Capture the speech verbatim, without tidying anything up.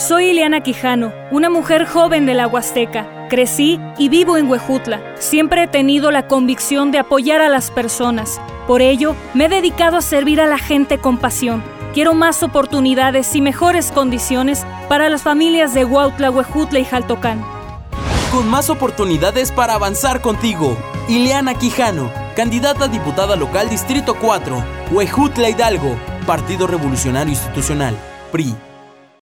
Soy Ileana Quijano, una mujer joven de la Huasteca. Crecí y vivo en Huejutla. Siempre he tenido la convicción de apoyar a las personas. Por ello, me he dedicado a servir a la gente con pasión. Quiero más oportunidades y mejores condiciones para las familias de Huautla, Huejutla y Jaltocán. Con más oportunidades para avanzar contigo. Ileana Quijano, candidata a diputada local Distrito cuatro, Huejutla Hidalgo, Partido Revolucionario Institucional, P R I.